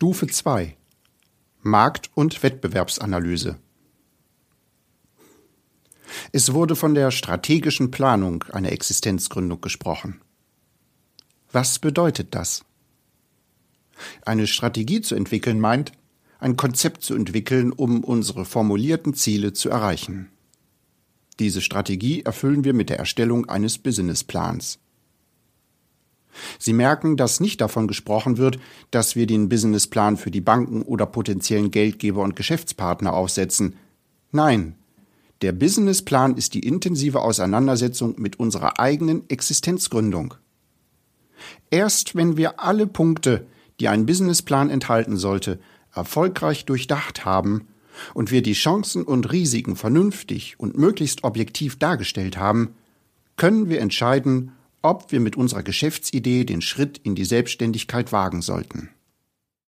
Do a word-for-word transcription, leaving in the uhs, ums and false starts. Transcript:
Stufe zwei. Markt- und Wettbewerbsanalyse. Es wurde von der strategischen Planung einer Existenzgründung gesprochen. Was bedeutet das? Eine Strategie zu entwickeln meint, ein Konzept zu entwickeln, um unsere formulierten Ziele zu erreichen. Diese Strategie erfüllen wir mit der Erstellung eines Businessplans. Sie merken, dass nicht davon gesprochen wird, dass wir den Businessplan für die Banken oder potenziellen Geldgeber und Geschäftspartner aufsetzen. Nein, der Businessplan ist die intensive Auseinandersetzung mit unserer eigenen Existenzgründung. Erst wenn wir alle Punkte, die ein Businessplan enthalten sollte, erfolgreich durchdacht haben und wir die Chancen und Risiken vernünftig und möglichst objektiv dargestellt haben, können wir entscheiden, ob wir mit unserer Geschäftsidee den Schritt in die Selbstständigkeit wagen sollten.